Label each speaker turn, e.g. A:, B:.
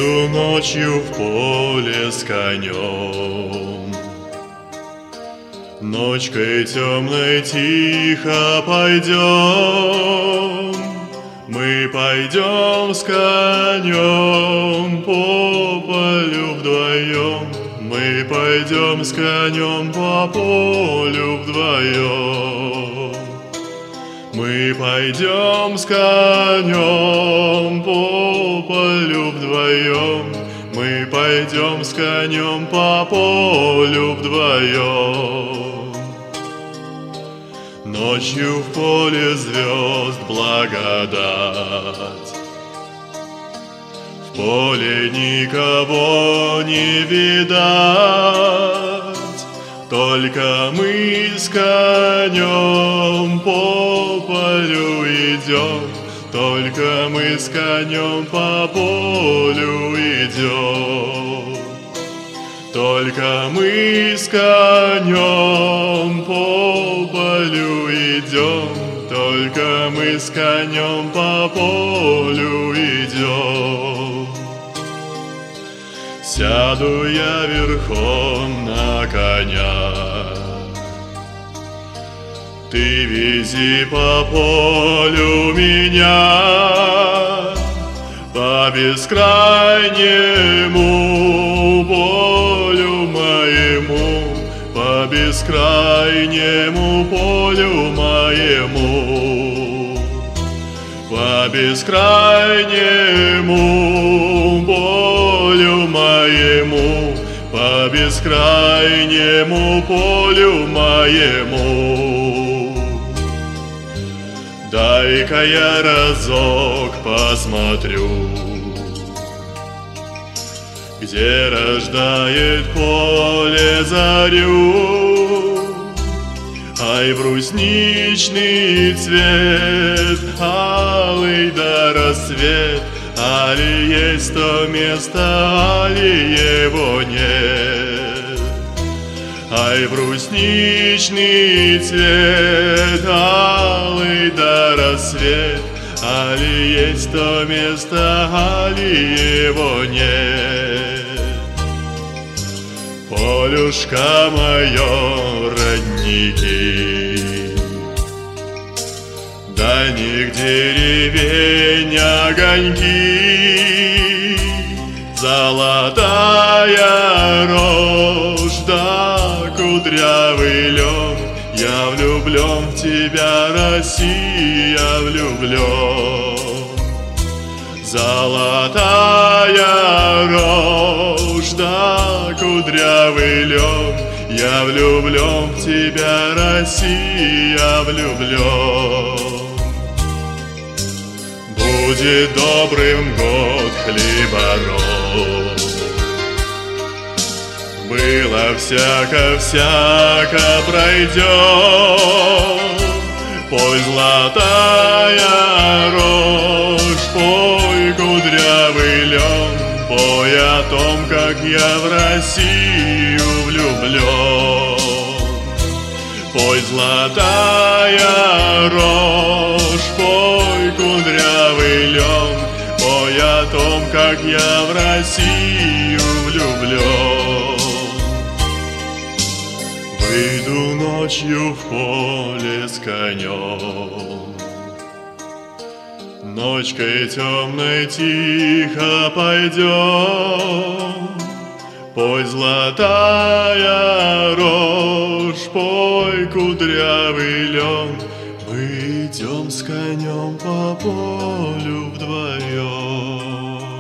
A: Выйду ночью в поле с конем, ночкой темной тихо пойдем. Мы пойдем с конем по полю вдвоем. Мы пойдем с конем по полю вдвоем. Мы пойдем с конем по полю вдвоем. Мы пойдем с конем по полю вдвоем. Ночью в поле звезд благодать, в поле никого не видать, только мы с конем по полю идем, только мы с конем по полю идем, только мы с конем по полю идем, только мы с конем по полю идем. Сяду я верхом на коня, ты вези по полю меня, по бескрайнему полю моему, по бескрайнему полю моему, по бескрайнему полю моему, по бескрайнему полю моему. Дай-ка я разок посмотрю, где рождает поле зарю. Ай, брусничный цвет, алый да рассвет, али есть то место, али его нет. Ай, брусничный цвет, алый да рассвет, али есть то место, али его нет. Полюшка мое, родники, дальних деревень огоньки, золотая рожь да кудрявый лен. Я влюблен в тебя, Россия, влюблен. Золотая рожь да кудрявый лен. Я влюблен в тебя, Россия, влюблен. Будет добрым год хлебород. Было всяко пройдет. Пой, золотая рожь, пой, кудрявый лен, пой о том, как я в Россию влюблен. Пой, золотая рожь, пой, кудрявый лен, пой о том, как я в Россию влюблен. Выйду ночью в поле с конем, ночкой темной тихо пойдем. Пой, золотая рожь, пой, кудрявый лен, мы идем с конем по полю вдвоем.